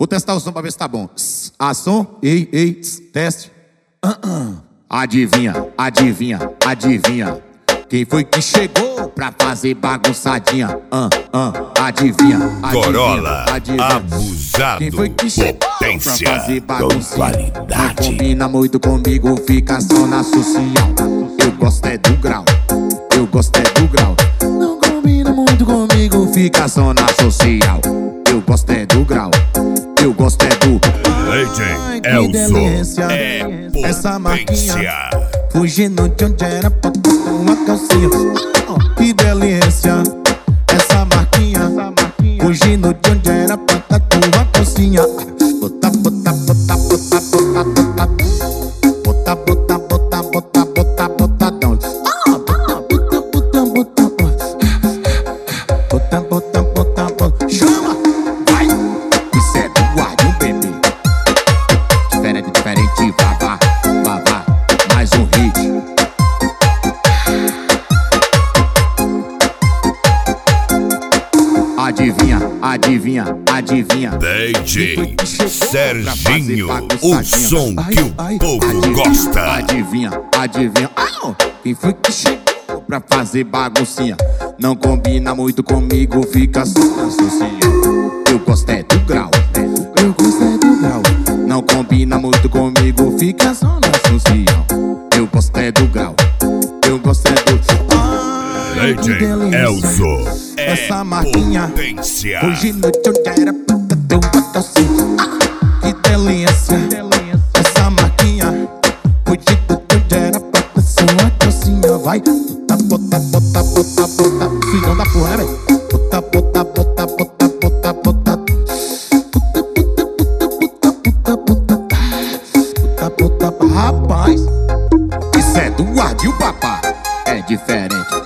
Vou testar o som pra ver se tá bom. Som, ei, teste. Adivinha, adivinha, adivinha. Quem foi que chegou pra fazer bagunçadinha? Adivinha, adivinha, Corolla, adivinha. abusado, Quem foi que chegou potência, pra fazer baguncinha? qualidade. Não combina muito comigo, fica só na social. Eu gosto é do grau, eu gosto é do grau. Não combina muito comigo, fica só na social. Eu gosto é do grau, eu gosto é do... Legend que Elzo delícia, é essa marquinha potência. fugindo de onde era pra botar uma calcinha. Que delícia, essa marquinha fugindo de onde era pra botar uma calcinha. Bota, bota, bota, bota, bota, bota, bota, bota, bota, bota, bota, botadão. Bota, bota, bota, bota, bota, bota, bota, chama, vai. Isso é do guardião, bebê. Diferente, diferente, vá, vá, vá, mais um hit. Adivinha, adivinha, adivinha. DJ Serginho, o som que o povo gosta. Adivinha, adivinha. Quem foi que chegou pra fazer baguncinha? Não combina muito comigo, fica só na social. Eu gosto é do grau, eu gosto é do grau. Não combina muito comigo, fica só na social. Eu gosto é do grau, eu gosto é do... Legend Elzo é essa marquinha potência. fugindo de onde era pra ter uma calcinha. Que delícia, essa marquinha fugindo de onde era pra ter uma calcinha. Vai, bota, bota, bota, bota, bota. Filhão da porra, né, véi? Bota, bota, bota, bota, bota, bota. Bota, bota, rapaz, isso é do guardião, papá. É diferente.